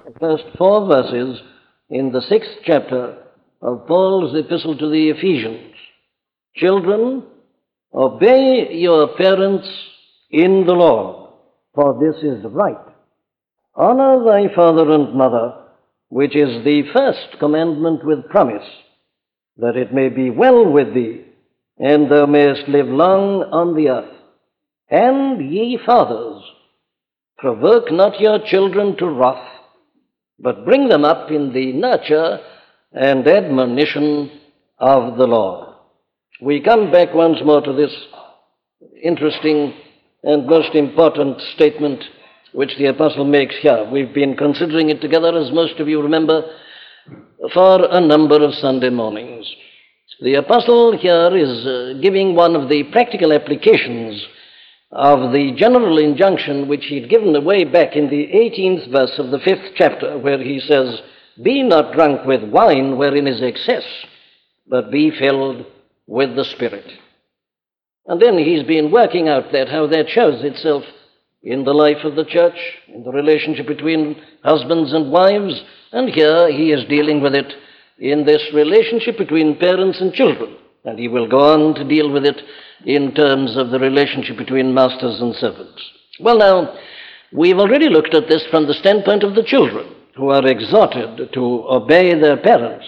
first 4 verses in the 6th chapter of Paul's epistle to the Ephesians. Children, obey your parents in the Lord, for this is right. Honor thy father and mother, which is the first commandment with promise, that it may be well with thee, and thou mayest live long on the earth. And ye fathers, provoke not your children to wrath, but bring them up in the nurture and admonition of the Lord. We come back once more to this interesting and most important statement which the apostle makes here. We've been considering it together, as most of you remember, for a number of Sunday mornings. The apostle here is giving one of the practical applications of the general injunction which he'd given away back in the 18th verse of the 5th chapter, where he says, "Be not drunk with wine wherein is excess, but be filled with the Spirit." And then he's been working out how that shows itself in the life of the church, in the relationship between husbands and wives, and here he is dealing with it in this relationship between parents and children, and he will go on to deal with it in terms of the relationship between masters and servants. Well, now, we've already looked at this from the standpoint of the children, who are exhorted to obey their parents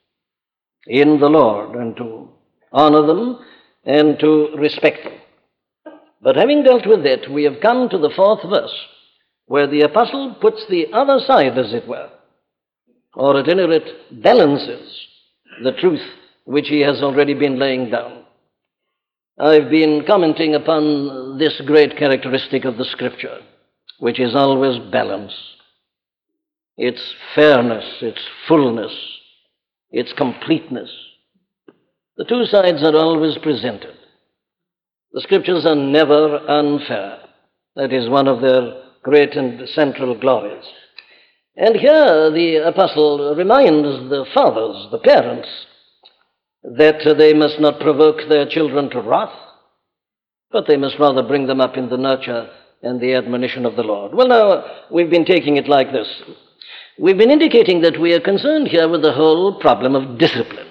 in the Lord and to honor them and to respect them. But having dealt with that, we have come to the 4th verse, where the apostle puts the other side, as it were, or at any rate balances the truth which he has already been laying down. I've been commenting upon this great characteristic of the Scripture, which is always balance. Its fairness, its fullness, its completeness. The two sides are always presented. The Scriptures are never unfair. That is one of their great and central glories. And here the apostle reminds the fathers, the parents, that they must not provoke their children to wrath, but they must rather bring them up in the nurture and the admonition of the Lord. Well, now, we've been taking it like this. We've been indicating that we are concerned here with the whole problem of discipline.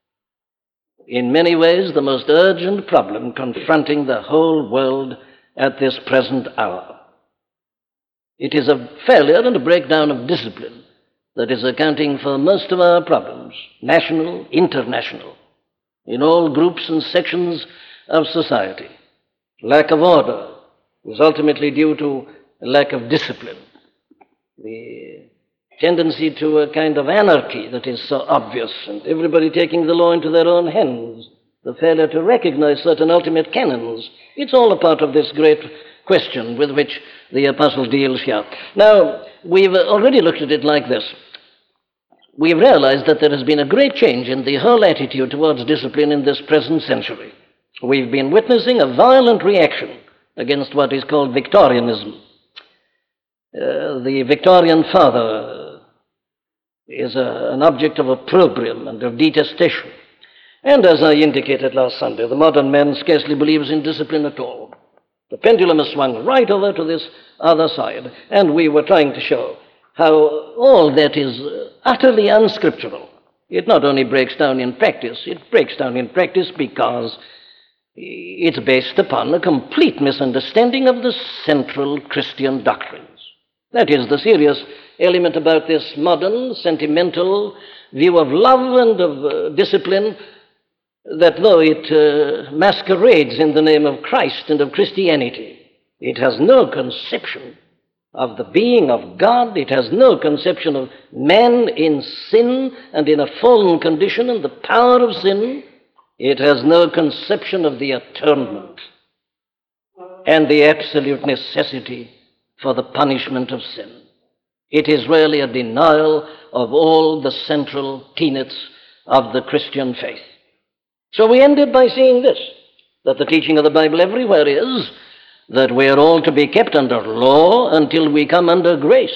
In many ways, the most urgent problem confronting the whole world at this present hour. It is a failure and a breakdown of discipline that is accounting for most of our problems, national, international, in all groups and sections of society. Lack of order is ultimately due to a lack of discipline. The tendency to a kind of anarchy that is so obvious, and everybody taking the law into their own hands, the failure to recognize certain ultimate canons. It's all a part of this great question with which the apostle deals here. Now, we've already looked at it like this. We've realized that there has been a great change in the whole attitude towards discipline in this present century. We've been witnessing a violent reaction against what is called Victorianism. The Victorian father is an object of opprobrium and of detestation. And as I indicated last Sunday, the modern man scarcely believes in discipline at all. The pendulum has swung right over to this other side, and we were trying to show how all that is utterly unscriptural. It not only breaks down in practice, it breaks down in practice because it's based upon a complete misunderstanding of the central Christian doctrines. That is the serious element about this modern, sentimental view of love and of discipline, that though it masquerades in the name of Christ and of Christianity, it has no conception of the being of God. It has no conception of man in sin and in a fallen condition and the power of sin. It has no conception of the atonement and the absolute necessity for the punishment of sin. It is really a denial of all the central tenets of the Christian faith. So we ended by seeing this, that the teaching of the Bible everywhere is that we are all to be kept under law until we come under grace,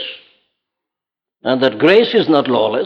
and that grace is not lawless.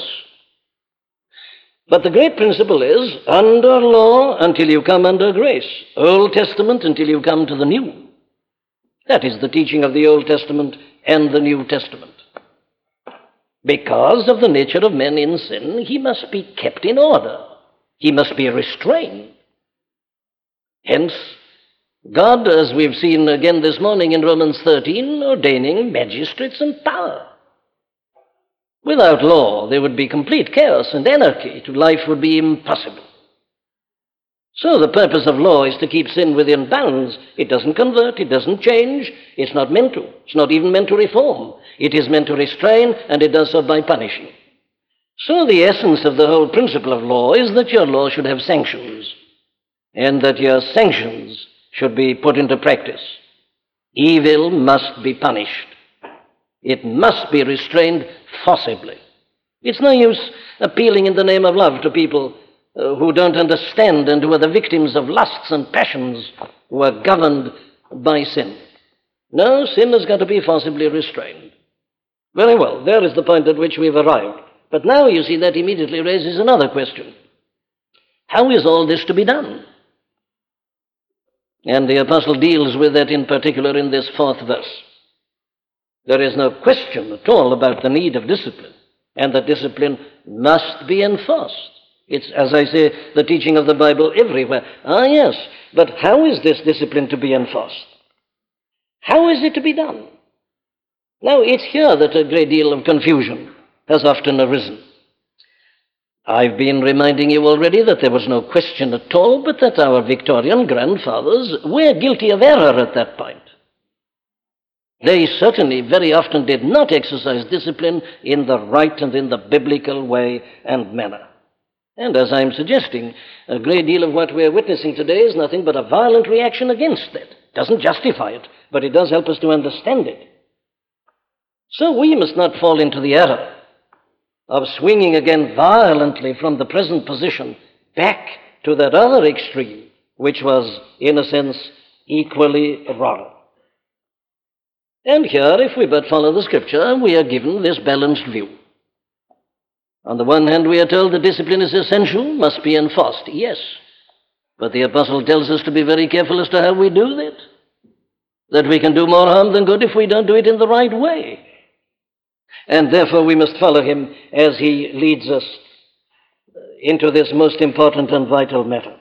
But the great principle is under law until you come under grace, Old Testament until you come to the New. That is the teaching of the Old Testament and the New Testament. Because of the nature of men in sin, he must be kept in order. He must be restrained. Hence, God, as we've seen again this morning in Romans 13, ordaining magistrates and power. Without law, there would be complete chaos and anarchy. Life would be impossible. So the purpose of law is to keep sin within bounds. It doesn't convert, it doesn't change, it's not meant to. It's not even meant to reform. It is meant to restrain, and it does so by punishing. So the essence of the whole principle of law is that your law should have sanctions, and that your sanctions should be put into practice. Evil must be punished. It must be restrained forcibly. It's no use appealing in the name of love to people who don't understand and who are the victims of lusts and passions, who are governed by sin. No, sin has got to be forcibly restrained. Very well, there is the point at which we've arrived. But now, you see, that immediately raises another question. How is all this to be done? And the apostle deals with that in particular in this 4th verse. There is no question at all about the need of discipline, and that discipline must be enforced. It's, as I say, the teaching of the Bible everywhere. Ah, yes, but how is this discipline to be enforced? How is it to be done? Now, it's here that a great deal of confusion has often arisen. I've been reminding you already that there was no question at all, but that our Victorian grandfathers were guilty of error at that point. They certainly very often did not exercise discipline in the right and in the biblical way and manner. And as I'm suggesting, a great deal of what we're witnessing today is nothing but a violent reaction against it. It doesn't justify it, but it does help us to understand it. So we must not fall into the error of swinging again violently from the present position back to that other extreme, which was, in a sense, equally wrong. And here, if we but follow the Scripture, we are given this balanced view. On the one hand, we are told that discipline is essential, must be enforced. Yes, but the apostle tells us to be very careful as to how we do that. That we can do more harm than good if we don't do it in the right way. And therefore we must follow him as he leads us into this most important and vital matter.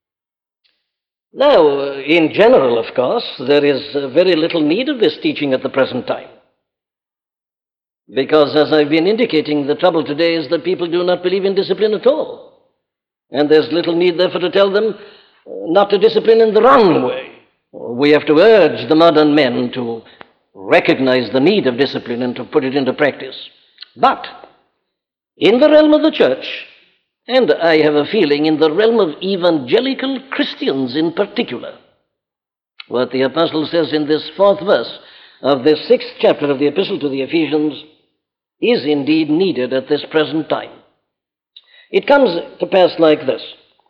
Now, in general, of course, there is very little need of this teaching at the present time. Because, as I've been indicating, the trouble today is that people do not believe in discipline at all. And there's little need, therefore, to tell them not to discipline in the wrong way. We have to urge the modern men to recognize the need of discipline and to put it into practice. But in the realm of the church, and I have a feeling in the realm of evangelical Christians in particular, what the apostle says in this 4th verse of this 6th chapter of the epistle to the Ephesians is indeed needed at this present time. It comes to pass like this.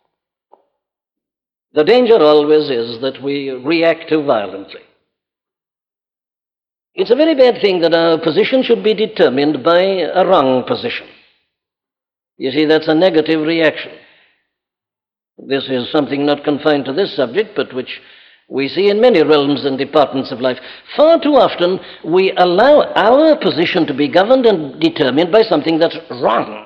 The danger always is that we react too violently. It's a very bad thing that our position should be determined by a wrong position. You see, that's a negative reaction. This is something not confined to this subject, but which we see in many realms and departments of life. Far too often, we allow our position to be governed and determined by something that's wrong.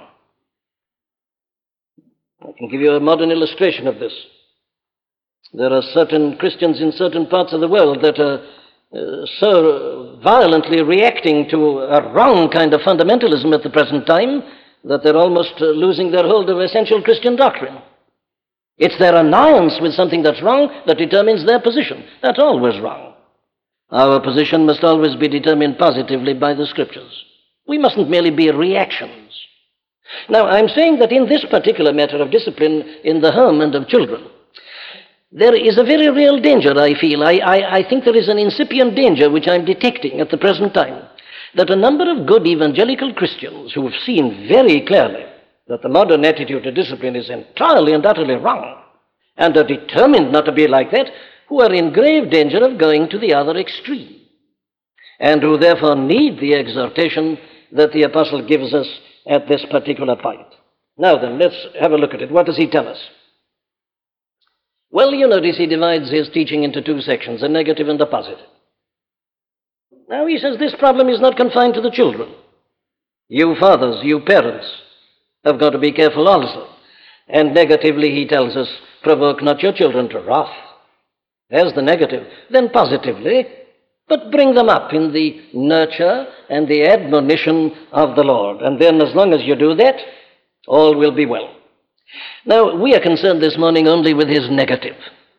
I can give you a modern illustration of this. There are certain Christians in certain parts of the world that are so violently reacting to a wrong kind of fundamentalism at the present time that they're almost losing their hold of essential Christian doctrine. It's their annoyance with something that's wrong that determines their position. That's always wrong. Our position must always be determined positively by the Scriptures. We mustn't merely be reactions. Now, I'm saying that in this particular matter of discipline in the home and of children, there is a very real danger, I feel. I think there is an incipient danger which I'm detecting at the present time, that a number of good evangelical Christians who have seen very clearly that the modern attitude to discipline is entirely and utterly wrong, and are determined not to be like that, who are in grave danger of going to the other extreme, and who therefore need the exhortation that the apostle gives us at this particular point. Now then, let's have a look at it. What does he tell us? Well, you notice he divides his teaching into two sections, a negative and a positive. Now he says this problem is not confined to the children. You fathers, you parents, have got to be careful also. And negatively, he tells us, provoke not your children to wrath. There's the negative. Then positively, but bring them up in the nurture and the admonition of the Lord. And then as long as you do that, all will be well. Now, we are concerned this morning only with his negative.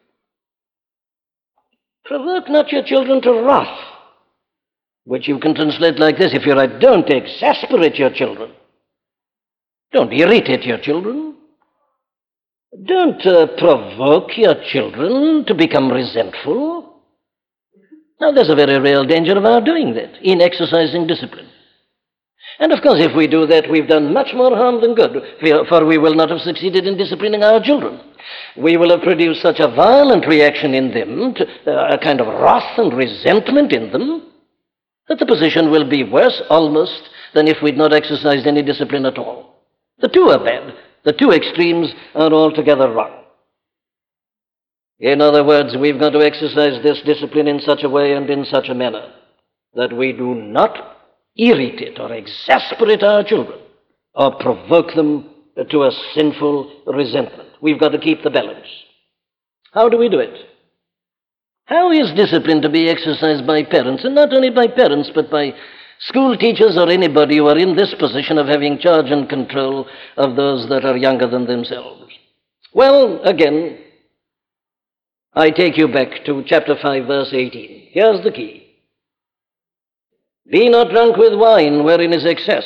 Provoke not your children to wrath, which you can translate like this. If you write, don't exasperate your children. Don't irritate your children. Don't provoke your children to become resentful. Now, there's a very real danger of our doing that in exercising discipline. And of course, if we do that, we've done much more harm than good, for we will not have succeeded in disciplining our children. We will have produced such a violent reaction in them, a kind of wrath and resentment in them, that the position will be worse almost than if we'd not exercised any discipline at all. The two are bad. The two extremes are altogether wrong. In other words, we've got to exercise this discipline in such a way and in such a manner that we do not irritate or exasperate our children or provoke them to a sinful resentment. We've got to keep the balance. How do we do it? How is discipline to be exercised by parents, and not only by parents, but by school teachers or anybody who are in this position of having charge and control of those that are younger than themselves? Well, again, I take you back to chapter 5, verse 18. Here's the key. Be not drunk with wine, wherein is excess,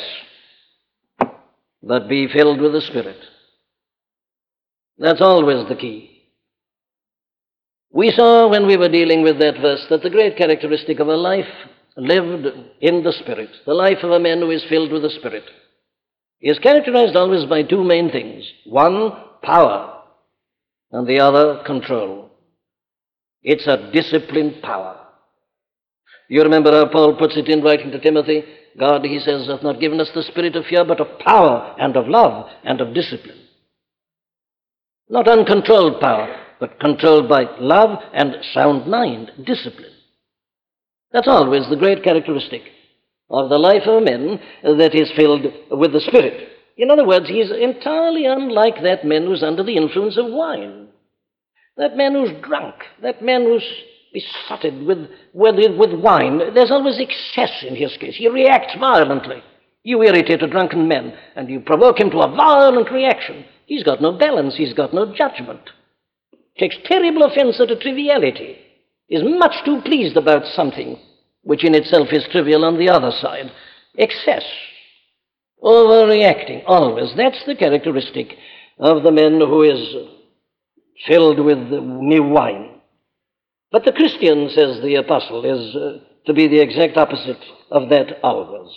but be filled with the Spirit. That's always the key. We saw when we were dealing with that verse that the great characteristic of a life lived in the Spirit, the life of a man who is filled with the Spirit, is characterized always by two main things. One, power, and the other, control. It's a disciplined power. You remember how Paul puts it in writing to Timothy? God, he says, hath not given us the spirit of fear, but of power and of love and of discipline. Not uncontrolled power, but controlled by love and sound mind, discipline. That's always the great characteristic of the life of a man that is filled with the Spirit. In other words, he is entirely unlike that man who's under the influence of wine, that man who's drunk, that man who's besotted with wine. There's always excess in his case. He reacts violently. You irritate a drunken man, and you provoke him to a violent reaction. He's got no balance. He's got no judgment. Takes terrible offense at a triviality. Is much too pleased about something which in itself is trivial on the other side. Excess. Overreacting, always. That's the characteristic of the man who is filled with new wine. But the Christian, says the apostle, is to be the exact opposite of that always.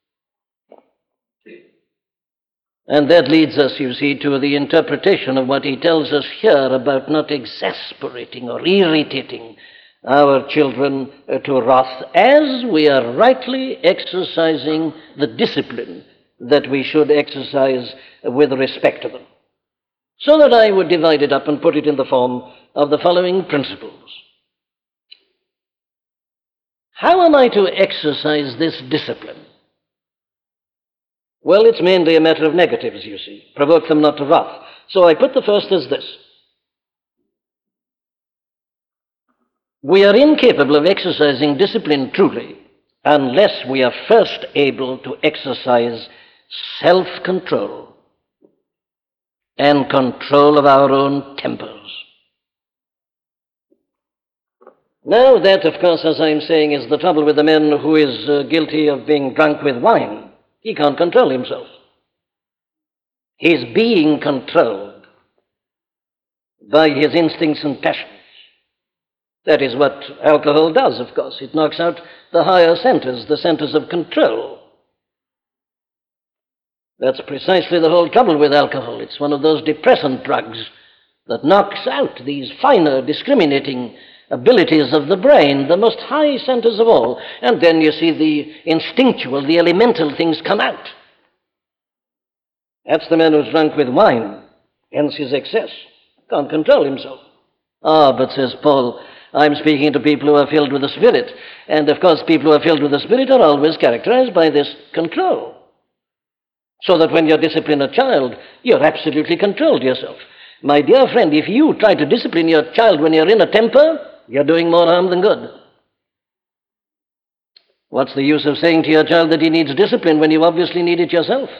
And that leads us, you see, to the interpretation of what he tells us here about not exasperating or irritating our children to wrath, as we are rightly exercising the discipline that we should exercise with respect to them. So that I would divide it up and put it in the form of the following principles. How am I to exercise this discipline? Well, it's mainly a matter of negatives, you see. Provoke them not to wrath. So I put the first as this. We are incapable of exercising discipline truly unless we are first able to exercise self-control and control of our own tempers. Now that, of course, as I'm saying, is the trouble with the man who is guilty of being drunk with wine. He can't control himself. He's being controlled by his instincts and passions. That is what alcohol does, of course. It knocks out the higher centers, the centers of control. That's precisely the whole trouble with alcohol. It's one of those depressant drugs that knocks out these finer, discriminating abilities of the brain, the most high centers of all. And then you see the instinctual, the elemental things come out. That's the man who's drunk with wine, hence his excess. Can't control himself. Ah, but says Paul, I'm speaking to people who are filled with the Spirit. And of course, people who are filled with the Spirit are always characterized by this control. so that when you discipline a child, you're absolutely controlled yourself. My dear friend, if you try to discipline your child when you're in a temper, you're doing more harm than good. What's the use of saying to your child that he needs discipline when you obviously need it yourself?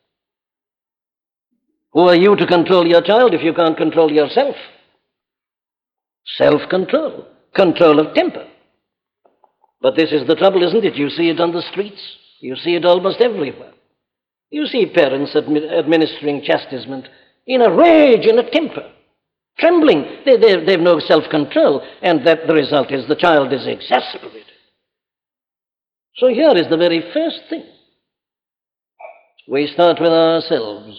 Who are you to control your child if you can't control yourself? Self-control, control of temper. But this is the trouble, isn't it? You see it on the streets. You see it almost everywhere. You see parents administering chastisement in a rage, in a temper, trembling. They've no self-control, and that the result is the child is exasperated. So here is the very first thing. We start with ourselves.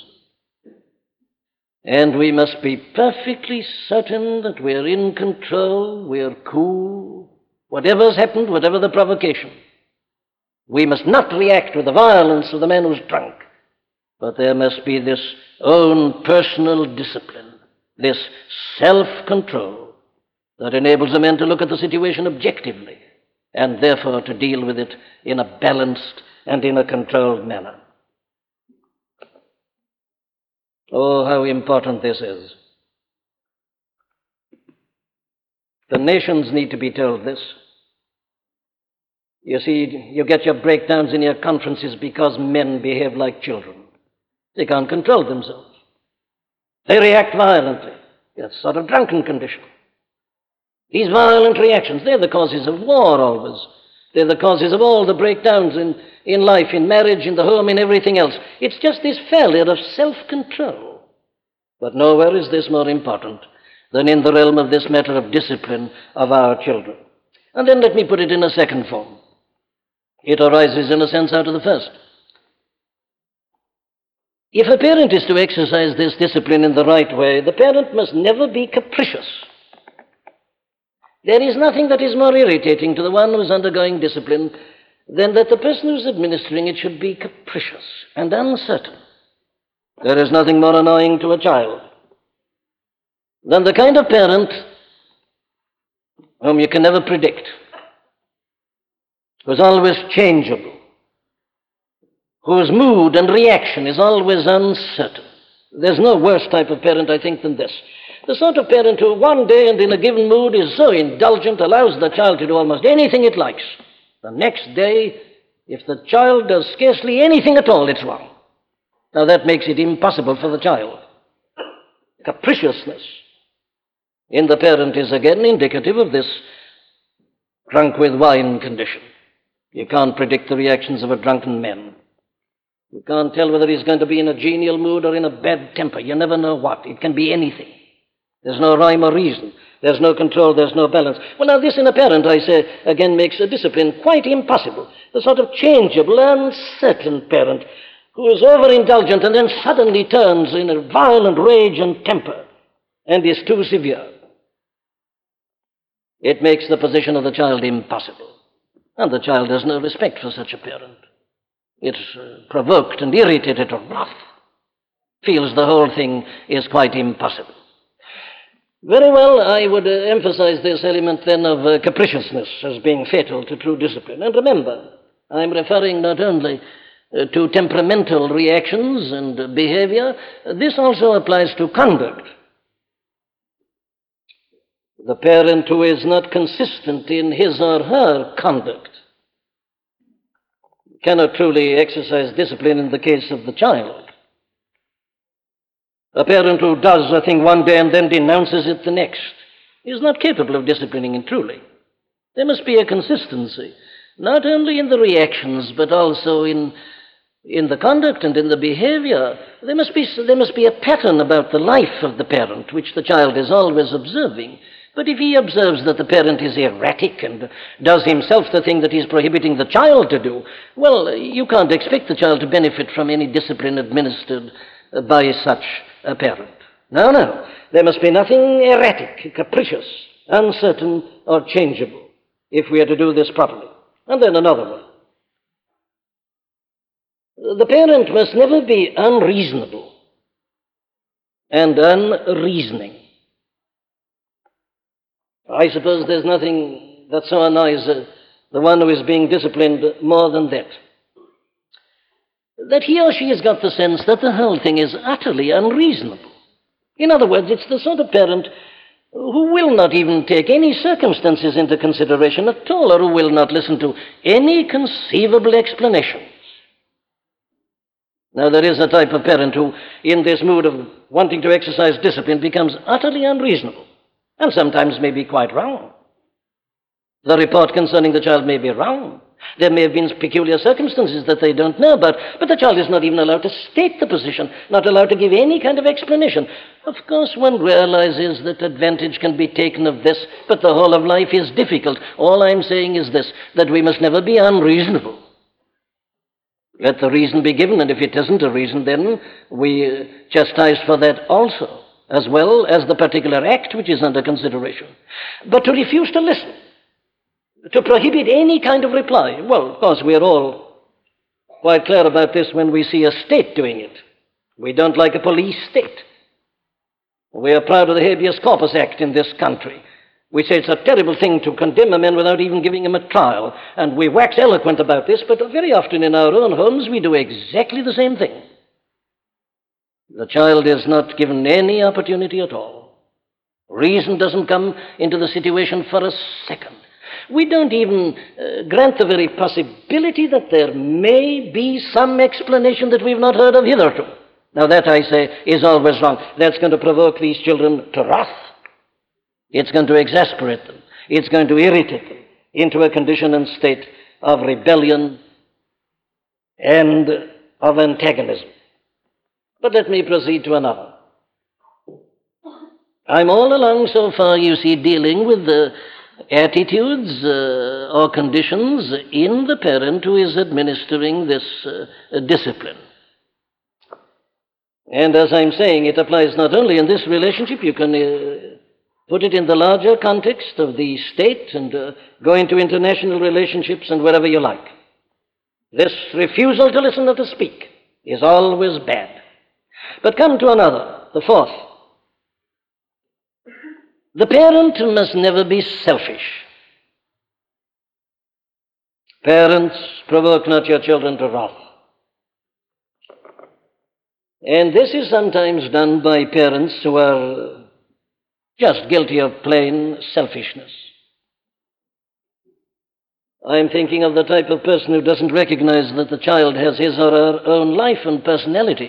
And we must be perfectly certain that we're in control, we're cool, whatever's happened, whatever the provocation. We must not react with the violence of the man who's drunk, but there must be this own personal discipline, this self-control that enables a man to look at the situation objectively and therefore to deal with it in a balanced and in a controlled manner. Oh, how important this is. The nations need to be told this. You see, you get your breakdowns in your conferences because men behave like children. They can't control themselves. They react violently. It's a sort of drunken condition. These violent reactions, they're the causes of war always. They're the causes of all the breakdowns in life, in marriage, in the home, in everything else. It's just this failure of self-control. But nowhere is this more important than in the realm of this matter of discipline of our children. And then let me put it in a second form. It arises, in a sense, out of the first. If a parent is to exercise this discipline in the right way, the parent must never be capricious. There is nothing that is more irritating to the one who is undergoing discipline than that the person who is administering it should be capricious and uncertain. There is nothing more annoying to a child than the kind of parent whom you can never predict, who's always changeable, whose mood and reaction is always uncertain. There's no worse type of parent, I think, than this. The sort of parent who one day and in a given mood is so indulgent, allows the child to do almost anything it likes. The next day, if the child does scarcely anything at all, it's wrong. Now that makes it impossible for the child. Capriciousness in the parent is again indicative of this drunk with wine condition. You can't predict the reactions of a drunken man. You can't tell whether he's going to be in a genial mood or in a bad temper. You never know what. It can be anything. There's no rhyme or reason. There's no control. There's no balance. Well, now this in a parent, I say, again makes a discipline quite impossible. The sort of changeable, uncertain parent who is overindulgent and then suddenly turns in a violent rage and temper and is too severe. It makes the position of the child impossible. And the child has no respect for such a parent. It's provoked and irritated to wrath. Feels the whole thing is quite impossible. Very well, I would emphasize this element then of capriciousness as being fatal to true discipline. And remember, I'm referring not only to temperamental reactions and behavior, this also applies to conduct. The parent who is not consistent in his or her conduct cannot truly exercise discipline in the case of the child. A parent who does a thing one day and then denounces it the next is not capable of disciplining it truly. There must be a consistency, not only in the reactions, but also in the conduct and in the behavior. There must be a pattern about the life of the parent, which the child is always observing. But if he observes that the parent is erratic and does himself the thing that he's prohibiting the child to do, well, you can't expect the child to benefit from any discipline administered by such a parent. No. There must be nothing erratic, capricious, uncertain, or changeable if we are to do this properly. And then another one. The parent must never be unreasonable and unreasoning. I suppose there's nothing that so annoys the one who is being disciplined more than that. that he or she has got the sense that the whole thing is utterly unreasonable. In other words, it's the sort of parent who will not even take any circumstances into consideration at all, or who will not listen to any conceivable explanation. Now, there is a type of parent who, in this mood of wanting to exercise discipline, becomes utterly unreasonable, and sometimes may be quite wrong. The report concerning the child may be wrong. There may have been peculiar circumstances that they don't know about, but the child is not even allowed to state the position, not allowed to give any kind of explanation. Of course, one realizes that advantage can be taken of this, but the whole of life is difficult. All I'm saying is this, that we must never be unreasonable. Let the reason be given, and if it isn't a reason, then we chastise for that also, as well as the particular act which is under consideration. But to refuse to listen, to prohibit any kind of reply, well, of course, we're all quite clear about this when we see a state doing it. We don't like a police state. We are proud of the Habeas Corpus Act in this country. We say it's a terrible thing to condemn a man without even giving him a trial, and we wax eloquent about this, but very often in our own homes we do exactly the same thing. The child is not given any opportunity at all. Reason doesn't come into the situation for a second. We don't even grant the very possibility that there may be some explanation that we've not heard of hitherto. Now that, I say, is always wrong. That's going to provoke these children to wrath. It's going to exasperate them. It's going to irritate them into a condition and state of rebellion and of antagonism. But let me proceed to another. I'm all along so far, you see, dealing with the attitudes or conditions in the parent who is administering this discipline. And as I'm saying, it applies not only in this relationship, you can put it in the larger context of the state and go into international relationships and wherever you like. This refusal to listen or to speak is always bad. But come to another, the fourth. The parent must never be selfish. Parents, provoke not your children to wrath. And this is sometimes done by parents who are just guilty of plain selfishness. I'm thinking of the type of person who doesn't recognize that the child has his or her own life and personality.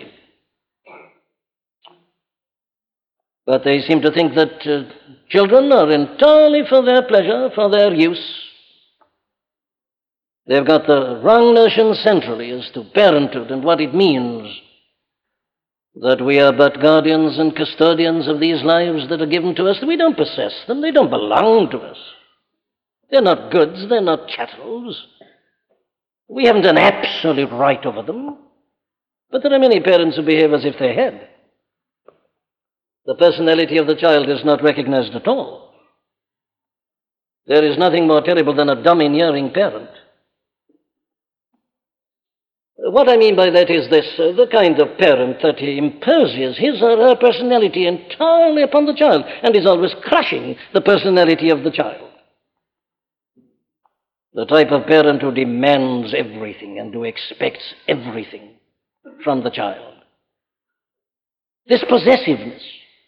But they seem to think that children are entirely for their pleasure, for their use. They've got the wrong notion centrally as to parenthood and what it means, that we are but guardians and custodians of these lives that are given to us. We don't possess them. They don't belong to us. They're not goods. They're not chattels. We haven't an absolute right over them. But there are many parents who behave as if they had. The personality of the child is not recognized at all. There is nothing more terrible than a domineering parent. What I mean by that is this, the kind of parent that imposes his or her personality entirely upon the child and is always crushing the personality of the child. The type of parent who demands everything and who expects everything from the child. This possessiveness.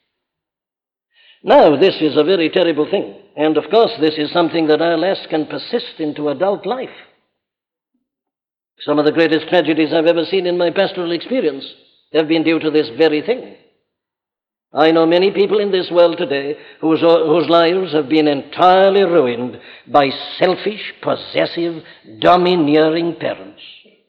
Now, this is a very terrible thing. And of course, this is something that, alas, can persist into adult life. Some of the greatest tragedies I've ever seen in my pastoral experience have been due to this very thing. I know many people in this world today whose lives have been entirely ruined by selfish, possessive, domineering parents.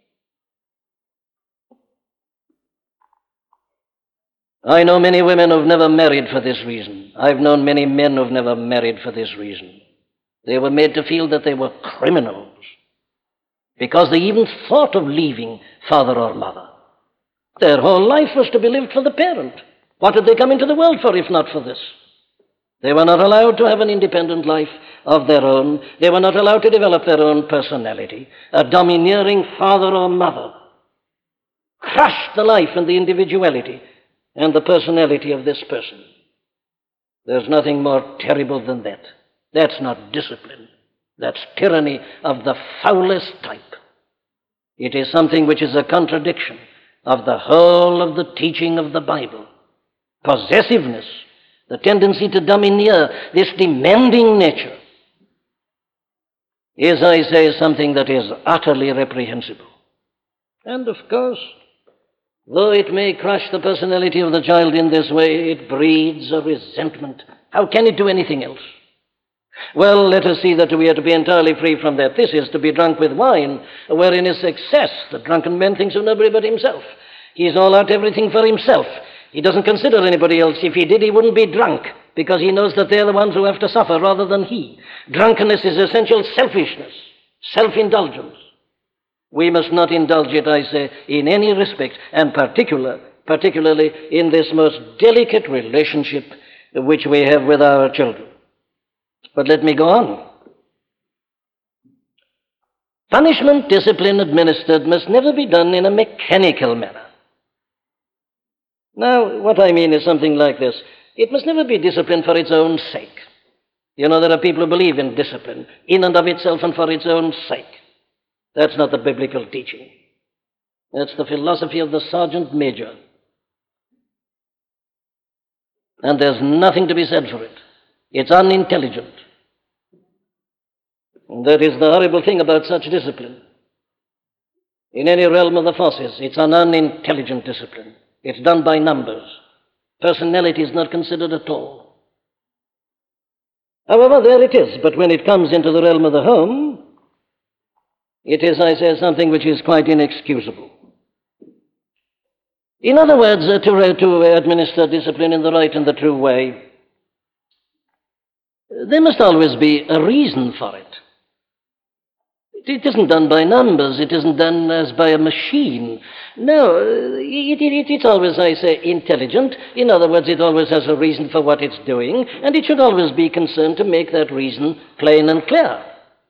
I know many women who've never married for this reason. I've known many men who've never married for this reason. They were made to feel that they were criminals because they even thought of leaving father or mother. Their whole life was to be lived for the parent. What did they come into the world for if not for this? They were not allowed to have an independent life of their own. They were not allowed to develop their own personality. A domineering father or mother crushed the life and the individuality and the personality of this person. There's nothing more terrible than that. That's not discipline. That's tyranny of the foulest type. It is something which is a contradiction of the whole of the teaching of the Bible. Possessiveness, the tendency to domineer, this demanding nature, is, I say, something that is utterly reprehensible. And of course, though it may crush the personality of the child in this way, it breeds a resentment. How can it do anything else? Well, let us see that we are to be entirely free from that. This is to be drunk with wine, wherein is excess. The drunken man thinks of nobody but himself. He's all out everything for himself. He doesn't consider anybody else. If he did, he wouldn't be drunk, because he knows that they're the ones who have to suffer rather than he. Drunkenness is essential selfishness, self-indulgence. We must not indulge it, I say, in any respect, and particularly in this most delicate relationship which we have with our children. But let me go on. Punishment, discipline administered must never be done in a mechanical manner. Now, what I mean is something like this. It must never be discipline for its own sake. You know, there are people who believe in discipline, in and of itself and for its own sake. That's not the biblical teaching. That's the philosophy of the sergeant major. And there's nothing to be said for it. It's unintelligent. And that is the horrible thing about such discipline. In any realm of the forces, it's an unintelligent discipline. It's done by numbers. Personality is not considered at all. However, there it is. But when it comes into the realm of the home, it is, I say, something which is quite inexcusable. In other words, to administer discipline in the right and the true way, there must always be a reason for it. It isn't done by numbers. It isn't done as by a machine. No, it's always, I say, intelligent. In other words, it always has a reason for what it's doing, and it should always be concerned to make that reason plain and clear.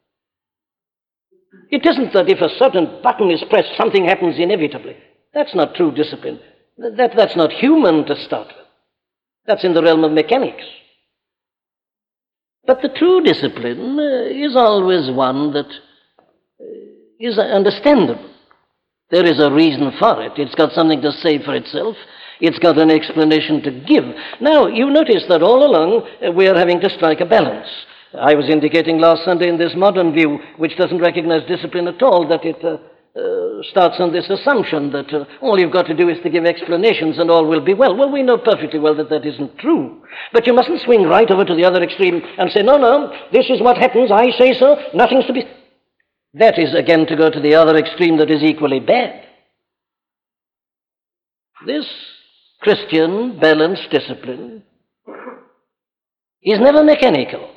It isn't that if a certain button is pressed, something happens inevitably. That's not true discipline. That's not human to start with. That's in the realm of mechanics. But the true discipline is always one that is understandable. There is a reason for it. It's got something to say for itself. It's got an explanation to give. Now, you notice that all along we are having to strike a balance. I was indicating last Sunday in this modern view, which doesn't recognize discipline at all, that it starts on this assumption that all you've got to do is to give explanations and all will be well. Well, we know perfectly well that that isn't true. But you mustn't swing right over to the other extreme and say, no, this is what happens, I say so, nothing's to be... That is, again, to go to the other extreme that is equally bad. This Christian balanced discipline is never mechanical,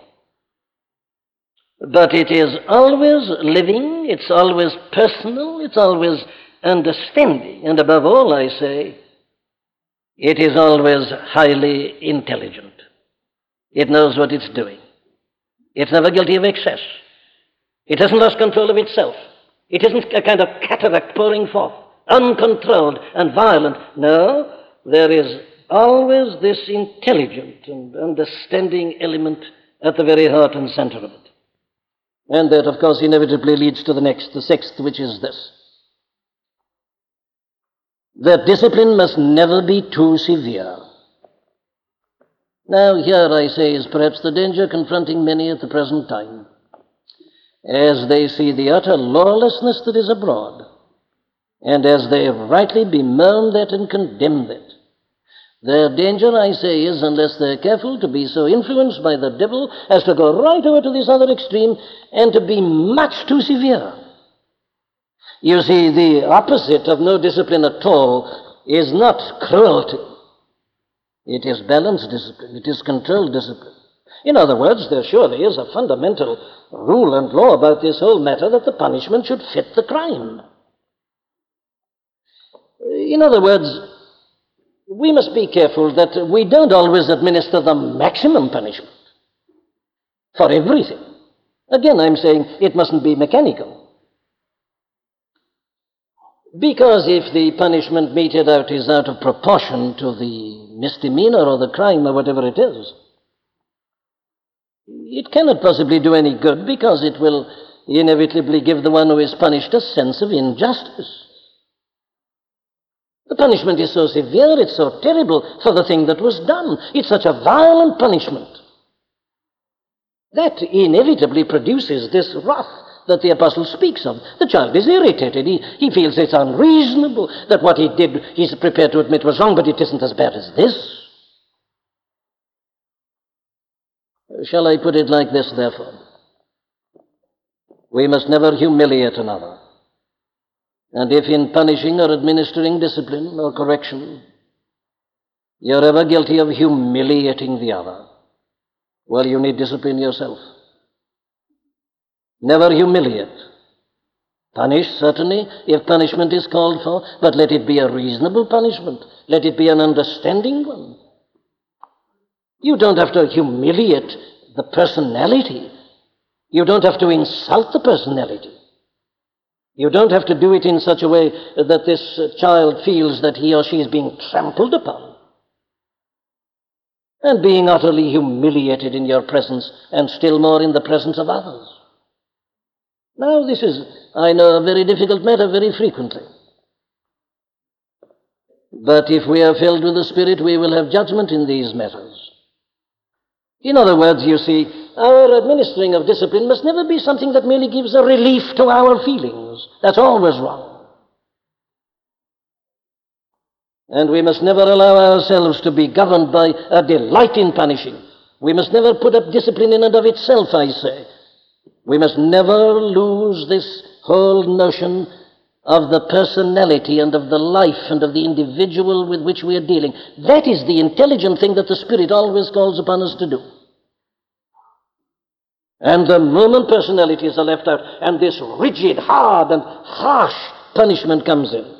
but it is always living, it's always personal, it's always understanding, and above all, I say, it is always highly intelligent. It knows what it's doing. It's never guilty of excess. It hasn't lost control of itself. It isn't a kind of cataract pouring forth, uncontrolled and violent. No, there is always this intelligent and understanding element at the very heart and center of it. And that, of course, inevitably leads to the sixth, which is this. That discipline must never be too severe. Now, here, I say, is perhaps the danger confronting many at the present time, as they see the utter lawlessness that is abroad, and as they rightly bemoan that and condemn that. Their danger, I say, is, unless they're careful, to be so influenced by the devil as to go right over to this other extreme and to be much too severe. You see, the opposite of no discipline at all is not cruelty. It is balanced discipline. It is controlled discipline. In other words, there surely is a fundamental rule and law about this whole matter that the punishment should fit the crime. In other words, we must be careful that we don't always administer the maximum punishment for everything. Again, I'm saying it mustn't be mechanical. Because if the punishment meted out is out of proportion to the misdemeanor or the crime or whatever it is, it cannot possibly do any good, because it will inevitably give the one who is punished a sense of injustice. The punishment is so severe, it's so terrible for the thing that was done. It's such a violent punishment. That inevitably produces this wrath that the apostle speaks of. The child is irritated. He feels it's unreasonable, that what he did, he's prepared to admit was wrong, but it isn't as bad as this. Shall I put it like this, therefore? We must never humiliate another. And if in punishing or administering discipline or correction, you're ever guilty of humiliating the other, well, you need discipline yourself. Never humiliate. Punish, certainly, if punishment is called for, but let it be a reasonable punishment. Let it be an understanding one. You don't have to humiliate the personality. You don't have to insult the personality. You don't have to do it in such a way that this child feels that he or she is being trampled upon and being utterly humiliated in your presence, and still more in the presence of others. Now, this is, I know, a very difficult matter very frequently. But if we are filled with the Spirit, we will have judgment in these matters. In other words, you see, our administering of discipline must never be something that merely gives a relief to our feelings. That's always wrong. And we must never allow ourselves to be governed by a delight in punishing. We must never put up discipline in and of itself, I say. We must never lose this whole notion of the personality and of the life and of the individual with which we are dealing. That is the intelligent thing that the Spirit always calls upon us to do. And the moment personalities are left out and this rigid, hard, and harsh punishment comes in,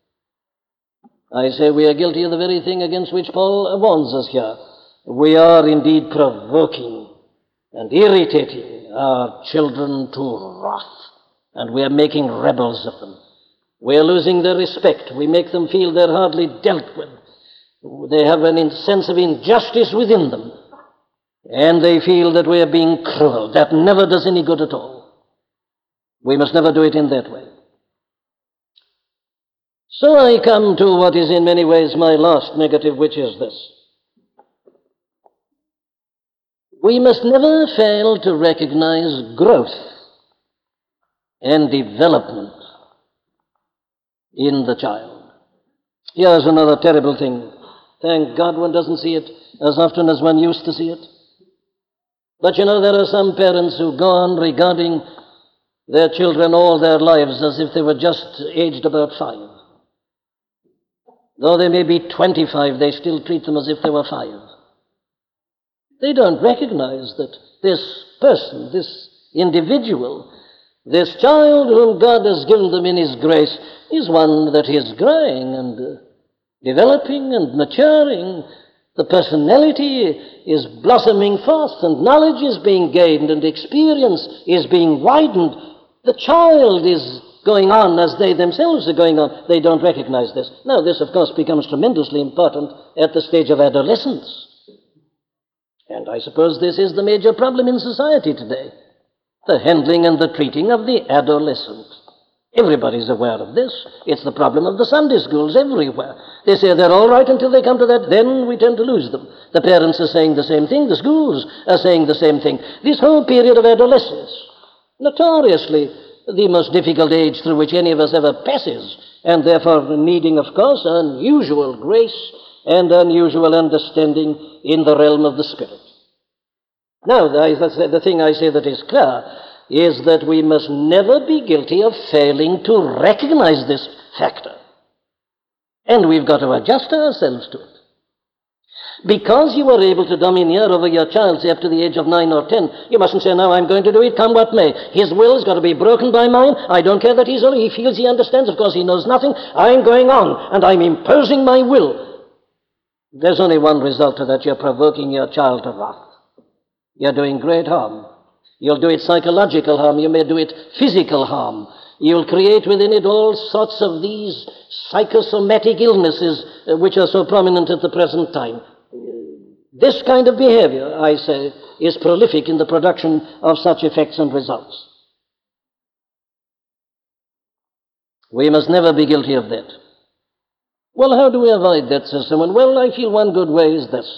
I say we are guilty of the very thing against which Paul warns us here. We are indeed provoking and irritating our children to wrath, and we are making rebels of them. We are losing their respect. We make them feel they're hardly dealt with. They have a sense of injustice within them, and they feel that we are being cruel. That never does any good at all. We must never do it in that way. So I come to what is in many ways my last negative, which is this. We must never fail to recognize growth and development in the child. Here's another terrible thing. Thank God one doesn't see it as often as one used to see it. But you know, there are some parents who go on regarding their children all their lives as if they were just aged about 5. Though they may be 25, they still treat them as if they were 5. They don't recognize that this person, this individual, this child whom God has given them in His grace is one that is growing and developing and maturing. The personality is blossoming forth, and knowledge is being gained, and experience is being widened. The child is going on as they themselves are going on. They don't recognize this. Now, this, of course, becomes tremendously important at the stage of adolescence. And I suppose this is the major problem in society today, the handling and the treating of the adolescent. Everybody's aware of this. It's the problem of the Sunday schools everywhere. They say they're all right until they come to that, then we tend to lose them. The parents are saying the same thing, the schools are saying the same thing. This whole period of adolescence, notoriously the most difficult age through which any of us ever passes, and therefore needing, of course, unusual grace and unusual understanding in the realm of the Spirit. Now, the thing I say that is clear is that we must never be guilty of failing to recognize this factor. And we've got to adjust ourselves to it. Because you are able to domineer over your child, say, up to the age of 9 or 10, you mustn't say, now I'm going to do it, come what may. His will's got to be broken by mine. I don't care that he feels he understands. Of course, he knows nothing. I'm going on, and I'm imposing my will. There's only one result to that. You're provoking your child to wrath. You're doing great harm. You'll do it psychological harm. You may do it physical harm. You'll create within it all sorts of these psychosomatic illnesses which are so prominent at the present time. This kind of behavior, I say, is prolific in the production of such effects and results. We must never be guilty of that. Well, how do we avoid that, says someone? Well, I feel one good way is this.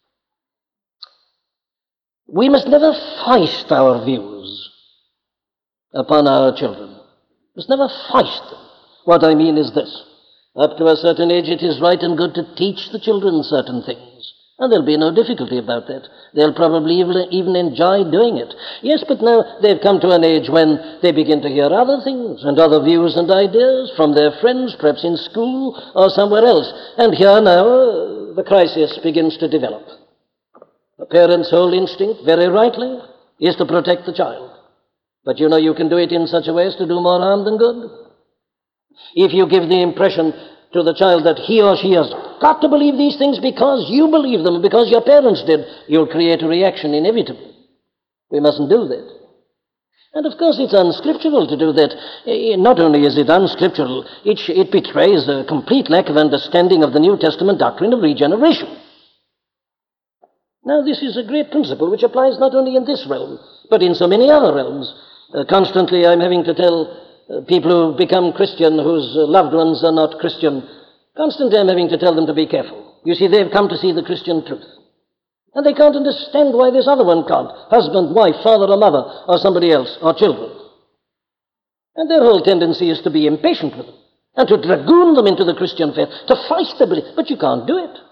We must never foist our views upon our children. We must never foist them. What I mean is this. Up to a certain age, it is right and good to teach the children certain things. And there'll be no difficulty about that. They'll probably even enjoy doing it. Yes, but now they've come to an age when they begin to hear other things and other views and ideas from their friends, perhaps in school or somewhere else. And here now the crisis begins to develop. The parent's whole instinct, very rightly, is to protect the child. But you know you can do it in such a way as to do more harm than good. If you give the impression to the child that he or she has got to believe these things because you believe them, because your parents did, you'll create a reaction inevitably. We mustn't do that. And of course it's unscriptural to do that. Not only is it unscriptural, it betrays a complete lack of understanding of the New Testament doctrine of regeneration. Now this is a great principle which applies not only in this realm, but in so many other realms. Constantly I'm having to tell people who become Christian, whose loved ones are not Christian, constantly I'm having to tell them to be careful. You see, they've come to see the Christian truth. And they can't understand why this other one can't. Husband, wife, father or mother, or somebody else, or children. And their whole tendency is to be impatient with them, and to dragoon them into the Christian faith, to foist their belief. But you can't do it.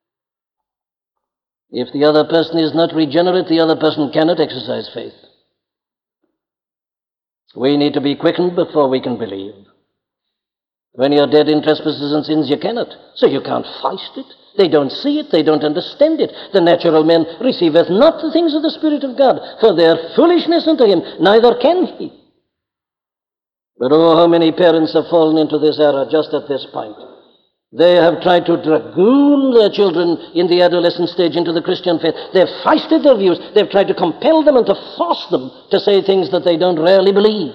If the other person is not regenerate, the other person cannot exercise faith. We need to be quickened before we can believe. When you're dead in trespasses and sins, you cannot. So you can't foist it. They don't see it. They don't understand it. The natural man receiveth not the things of the Spirit of God, for they are foolishness unto him, neither can he. But oh, how many parents have fallen into this error just at this point. They have tried to dragoon their children in the adolescent stage into the Christian faith. They've foisted their views. They've tried to compel them and to force them to say things that they don't really believe.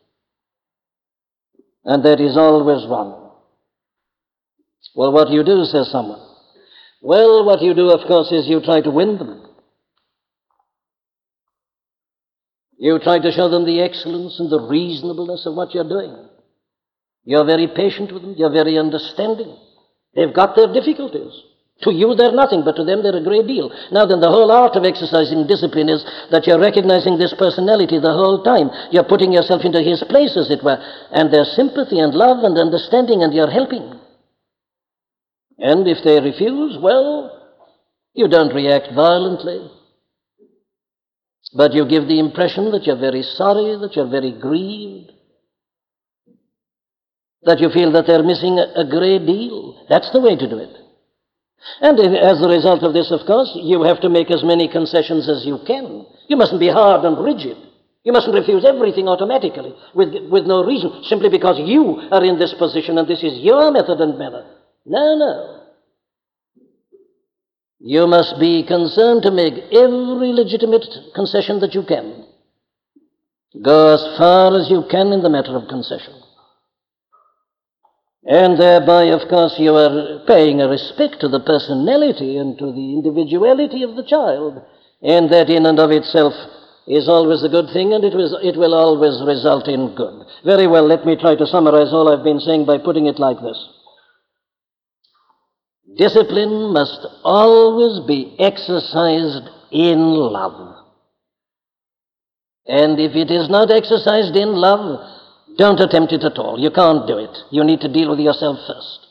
And that is always wrong. Well, what do you do, says someone? Well, what you do, of course, is you try to win them. You try to show them the excellence and the reasonableness of what you're doing. You're very patient with them. You're very understanding. They've got their difficulties. To you, they're nothing, but to them, they're a great deal. Now then, the whole art of exercising discipline is that you're recognizing this personality the whole time. You're putting yourself into his place, as it were, and there's sympathy and love and understanding, and you're helping. And if they refuse, well, you don't react violently, but you give the impression that you're very sorry, that you're very grieved, that you feel that they're missing a great deal. That's the way to do it. And as a result of this, of course, you have to make as many concessions as you can. You mustn't be hard and rigid. You mustn't refuse everything automatically with no reason, simply because you are in this position and this is your method and manner. No. You must be concerned to make every legitimate concession that you can. Go as far as you can in the matter of concession. And thereby, of course, you are paying a respect to the personality and to the individuality of the child. And that in and of itself is always a good thing, and it will always result in good. Very well, let me try to summarize all I've been saying by putting it like this. Discipline must always be exercised in love. And if it is not exercised in love, don't attempt it at all. You can't do it. You need to deal with yourself first.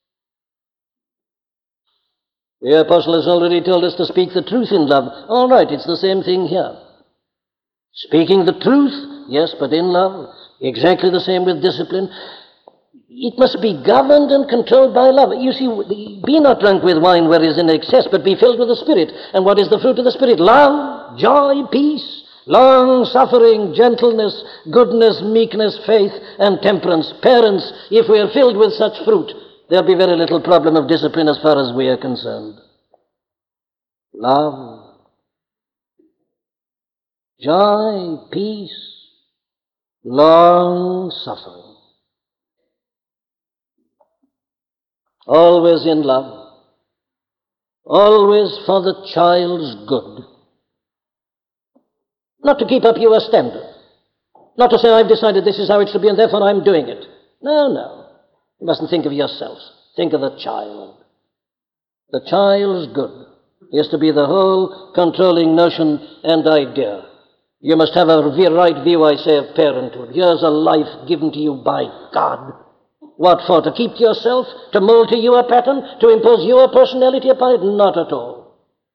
The apostle has already told us to speak the truth in love. All right, it's the same thing here. Speaking the truth, yes, but in love. Exactly the same with discipline. It must be governed and controlled by love. You see, be not drunk with wine where is in excess, but be filled with the Spirit. And what is the fruit of the Spirit? Love, joy, peace, long-suffering, gentleness, goodness, meekness, faith, and temperance. Parents, if we are filled with such fruit, there'll be very little problem of discipline as far as we are concerned. Love, joy, peace, long-suffering. Always in love. Always for the child's good. Not to keep up your standard. Not to say, I've decided this is how it should be and therefore I'm doing it. No, no. You mustn't think of yourself. Think of the child. The child's good is to be the whole controlling notion and idea. You must have a right view, I say, of parenthood. Here's a life given to you by God. What for? To keep yourself? To mold to you a pattern? To impose your personality upon it? Not at all.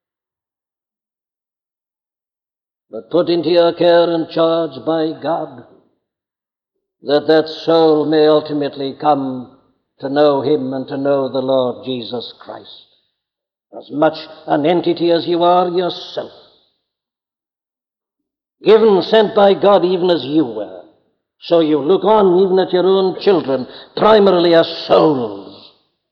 But put into your care and charge by God, that soul may ultimately come to know Him and to know the Lord Jesus Christ. As much an entity as you are yourself. Given, sent by God even as you were. So you look on even at your own children, primarily as souls.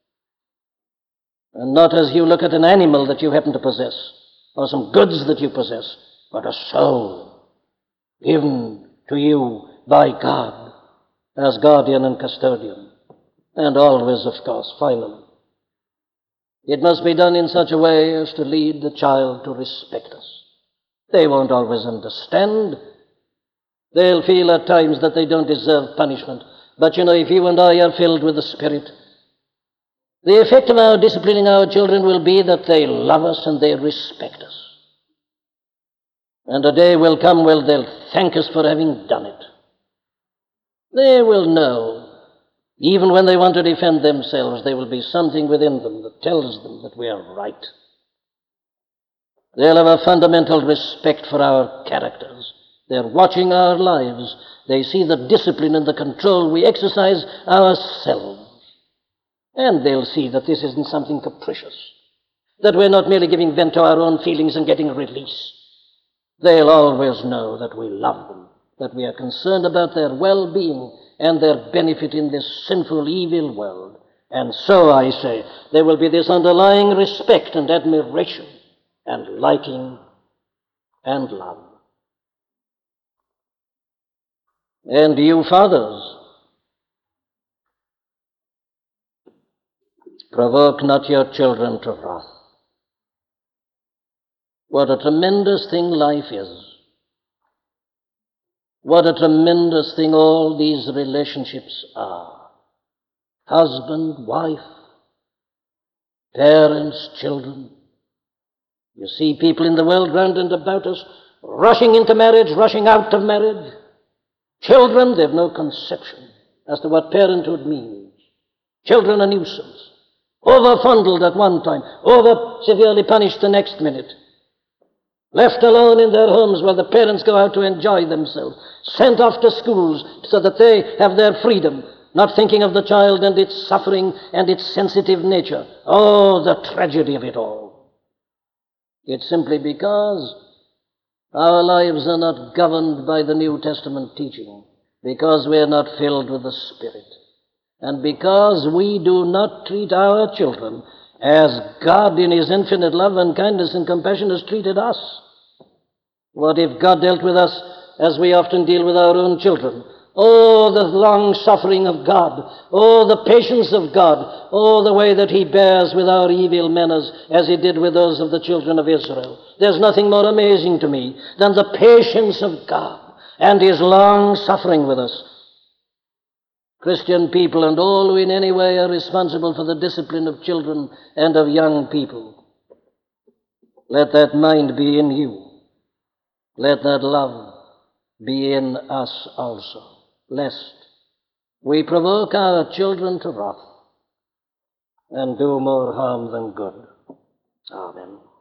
And not as you look at an animal that you happen to possess, or some goods that you possess, but a soul given to you by God as guardian and custodian. And always, of course, finally, it must be done in such a way as to lead the child to respect us. They won't always understand. They'll feel at times that they don't deserve punishment. But if you and I are filled with the Spirit, the effect of our disciplining our children will be that they love us and they respect us. And a day will come when they'll thank us for having done it. They will know, even when they want to defend themselves, there will be something within them that tells them that we are right. They'll have a fundamental respect for our characters. They're watching our lives. They see the discipline and the control we exercise ourselves. And they'll see that this isn't something capricious, that we're not merely giving vent to our own feelings and getting a release. They'll always know that we love them, that we are concerned about their well-being and their benefit in this sinful, evil world. And so, I say, there will be this underlying respect and admiration and liking and love. And you fathers, provoke not your children to wrath. What a tremendous thing life is. What a tremendous thing all these relationships are. Husband, wife, parents, children. You see people in the world round and about us rushing into marriage, rushing out of marriage. Children, they've no conception as to what parenthood means. Children a nuisance. Over-fondled at one time, over-severely punished the next minute. Left alone in their homes while the parents go out to enjoy themselves. Sent off to schools so that they have their freedom, not thinking of the child and its suffering and its sensitive nature. Oh, the tragedy of it all. It's simply because our lives are not governed by the New Testament teaching, because we are not filled with the Spirit, and because we do not treat our children as God in His infinite love and kindness and compassion has treated us. What if God dealt with us as we often deal with our own children? Oh, the long suffering of God. Oh, the patience of God. Oh, the way that He bears with our evil manners as He did with those of the children of Israel. There's nothing more amazing to me than the patience of God and His long suffering with us. Christian people and all who in any way are responsible for the discipline of children and of young people, let that mind be in you. Let that love be in us also, lest we provoke our children to wrath and do more harm than good. Amen.